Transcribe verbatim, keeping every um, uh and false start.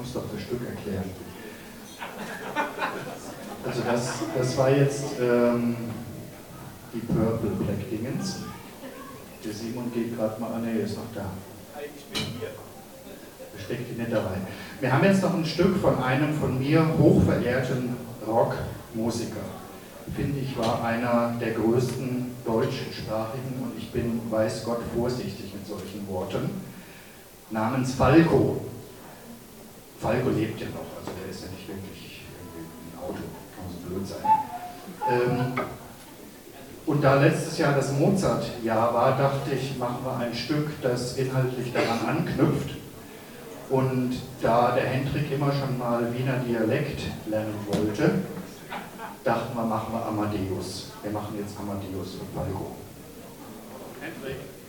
muss doch das Stück erklären. Also das, das war jetzt ähm, die Purple Black Dingens. Der Simon geht gerade mal an, er ist noch da. Ich bin hier. Steckt die nicht da rein. Wir haben jetzt noch ein Stück von einem von mir hochverehrten Rockmusiker. Finde ich, war einer der größten deutschsprachigen, und ich bin, weiß Gott, vorsichtig mit solchen Worten, namens Falco. Falco lebt ja noch, also der ist ja nicht wirklich ein Auto, kann so blöd sein. Ähm, und da letztes Jahr das Mozart-Jahr war, dachte ich, machen wir ein Stück, das inhaltlich daran anknüpft. Und da der Hendrik immer schon mal Wiener Dialekt lernen wollte, dachten wir, machen wir Amadeus. Wir machen jetzt Amadeus und Falco. Hendrik.